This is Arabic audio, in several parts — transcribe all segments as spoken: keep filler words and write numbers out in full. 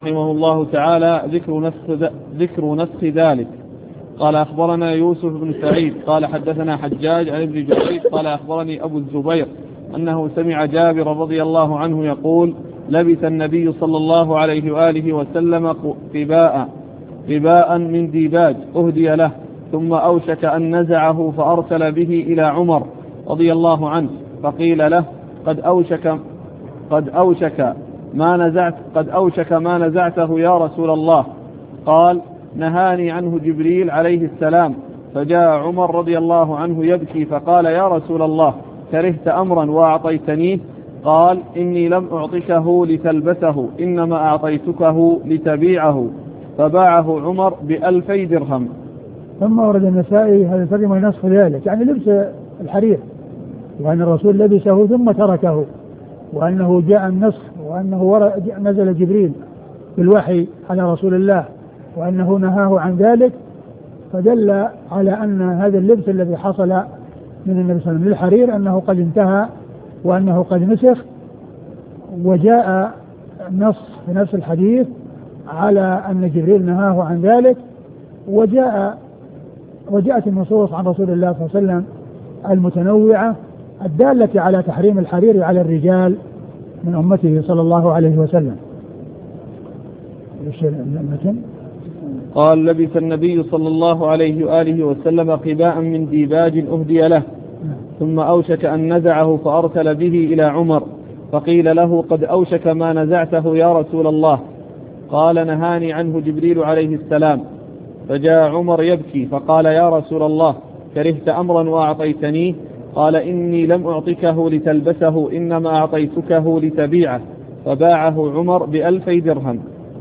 رحمه الله تعالى ذكر نسخ, ذكر نسخ ذلك. قال أخبرنا يوسف بن سعيد قال حدثنا حجاج عن ابن جريج قال أخبرني أبو الزبير أنه سمع جابر رضي الله عنه يقول: لبث النبي صلى الله عليه وآله وسلم قباء قباء من ديباج أهدي له، ثم أوشك أن نزعه فأرسل به إلى عمر رضي الله عنه فقيل له: قد أوشك قد أوشك ما نزعت قد أوشك ما نزعته يا رسول الله. قال: نهاني عنه جبريل عليه السلام. فجاء عمر رضي الله عنه يبكي فقال: يا رسول الله، كرهت أمرا وأعطيتنيه؟ قال: إني لم أعطكه لتلبسه، إنما أعطيتكه لتبيعه. فباعه عمر بألفي درهم. ثم ورد النسائي هذا الترجمة نسخ ذلك، يعني لبس الحرير، وأن الرسول لبسه ثم تركه، وأنه جاء النسخ، وأنه نزل جبريل بالوحي على رسول الله، وأنه نهاه عن ذلك، فدل على أن هذا اللبس الذي حصل من النبي صلى الله عليه وسلم للحرير أنه قد انتهى وأنه قد نسخ. وجاء نص في نفس الحديث على أن جبريل نهاه عن ذلك، وجاء وجاءت النصوص عن رسول الله صلى الله عليه وسلم المتنوعة الدالة على تحريم الحرير على الرجال من أمته صلى الله عليه وسلم. قال: لبث النبي صلى الله عليه وآله وسلم قباء من ديباج أهدي له، ثم أوشك أن نزعه فأرسل به إلى عمر فقيل له: قد أوشك ما نزعته يا رسول الله. قال: نهاني عنه جبريل عليه السلام. فجاء عمر يبكي فقال: يا رسول الله، كرهت أمرا وأعطيتنيه؟ قال: إني لم أعطكه لتلبسه، إنما أعطيتكه لتبيعه. فباعه عمر بألفي درهم.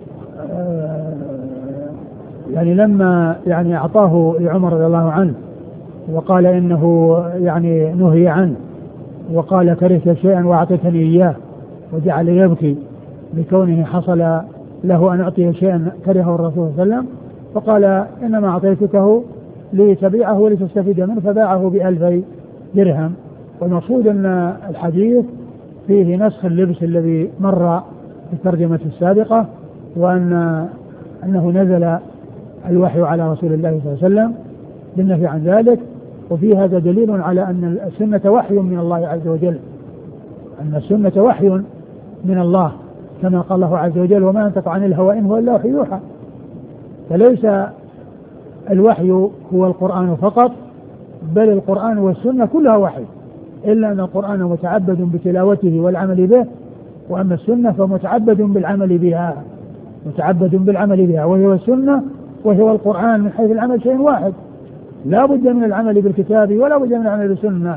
يعني لما يعني أعطاه لعمر رضي الله عنه وقال إنه يعني نهي عنه، وقال: كرهت شيئا وأعطيتني إياه، وجعل يبكي لكونه حصل له أن أعطيه شيئا كرهه الرسول صلى الله عليه وسلم، فقال: إنما أعطيتكه لتبيعه ولتستفيد منه. فباعه بألفي درهم. والمقصود أن الحديث فيه نسخ اللبس الذي مر في الترجمة السابقة، وأن أنه نزل الوحي على رسول الله صلى الله عليه وسلم بالنهي عن ذلك. وفي هذا دليل على أن السنة وحي من الله عز وجل، أن السنة وحي من الله، كما قال الله عز وجل: وما ينطق عن الهوى إن هو إلا وحي يوحى. فليس الوحي هو القرآن فقط، بل القرآن والسنة كلها وحي، إلا أن القرآن متعبد بتلاوته والعمل به، وأما السنة فمتعبد بالعمل بها متعبد بالعمل بها وهي السنة وهو القرآن من حيث العمل شيء واحد، لا بد من العمل بالكتاب ولا بد من العمل بالسنة.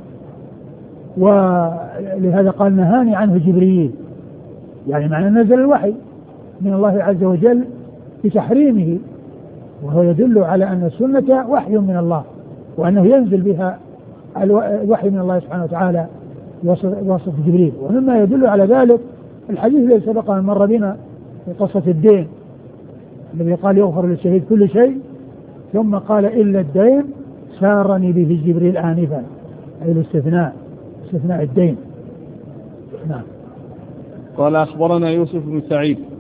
ولهذا قال: نهاني عنه جبريل، يعني معنى نزل الوحي من الله عز وجل بتحريمه، وهو يدل على أن السنة وحي من الله، وأنه ينزل بها الوحي من الله سبحانه وتعالى بواسطة جبريل. ومما يدل على ذلك الحديث الذي سبق أن مر بنا في قصة الدين، الذي قال: يغفر للشهيد كل شيء، ثم قال: إلا الدين سارني به جبريل آنفا، أي الاستثناء استثناء الدين. نعم. قال: أخبرنا يوسف بن سعيد